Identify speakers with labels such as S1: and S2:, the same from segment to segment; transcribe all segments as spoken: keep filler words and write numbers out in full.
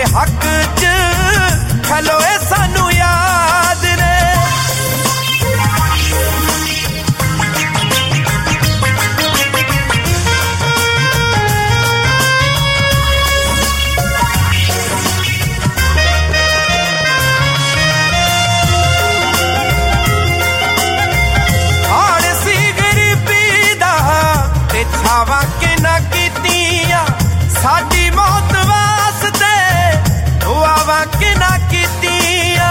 S1: हक च खलोए सानू याद ने। हाड़ सी गरीबी दा ते छावां के ना कीतियां साडी मौत वास्ते दुआवां के ना कीतियां।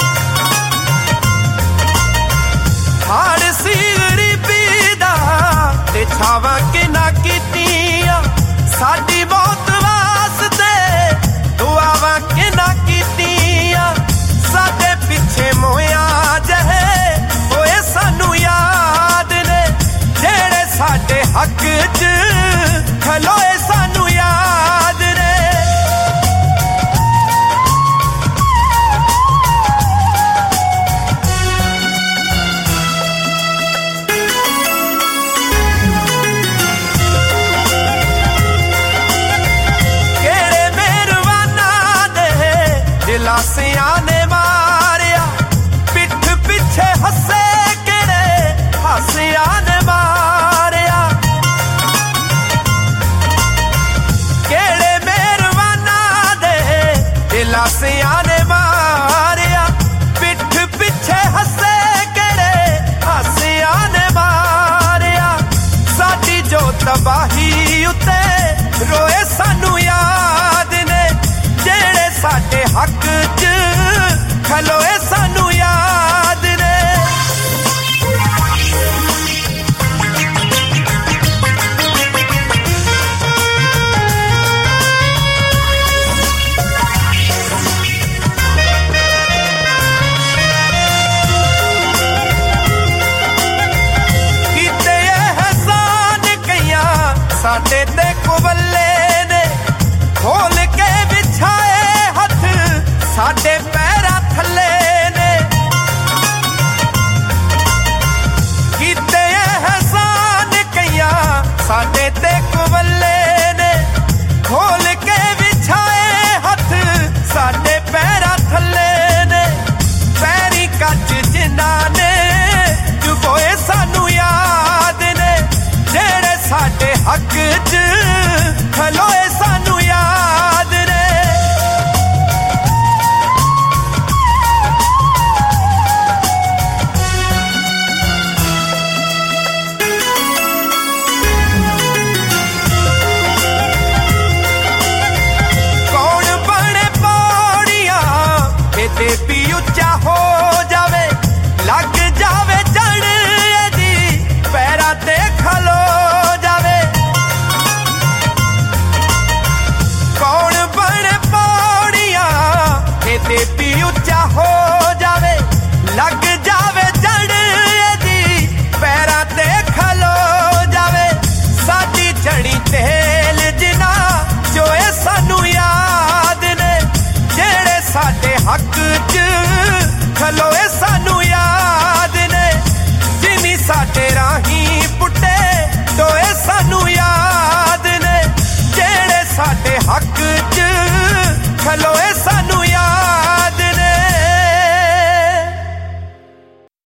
S1: हाड़ सी गरीबी दा ते छावां के ना कीतियां साडी मौत वास्ते दुआवां के ना कीतियां। साडे पिछे मोया जहे होए सानू याद ने जेड़े साडे हक च खलोए सानू याद ने। केड़े मेहरबाना दे दिलासियां ने मारिया पिठ पिछे हसे केड़े हासियां ने मारिया। केड़े मेहरबाना दे दिलासियां ने मारिया पिठ पिछे हसे केड़े हासियां ने मारिया। साडी जो तबाही उते रोए सानू याद ने जेड़े साडे हक च खलोए सानू याद ने। कीते एहसान कइयां साडे ते कुबल्ले ने खोल के बिछाए हथ साडे पैरां थल्ले ने। कीते एहसान कइयां साडे ते कुबल्ले ने खोल के बिछाए हथ साडे पैरां थल्ले ने। पैरी कच जिन्हां ने चुभोए सानू याद ने जेड़े साडे हक च खलोए सानू याद ने। कौन बने पौड़ियां ते भी उच्चा हो जावे लग जावे जड़ एदी पैरां ते खलो जावे। कौन बने पौड़ियां ते भी उच्चा हो जावे लग जावे जड़ एदी पैरां ते खलो जावे। साडी जड़ी तेल जिना जोए सानू याद ने जेड़े साडे हक च खलोए सानू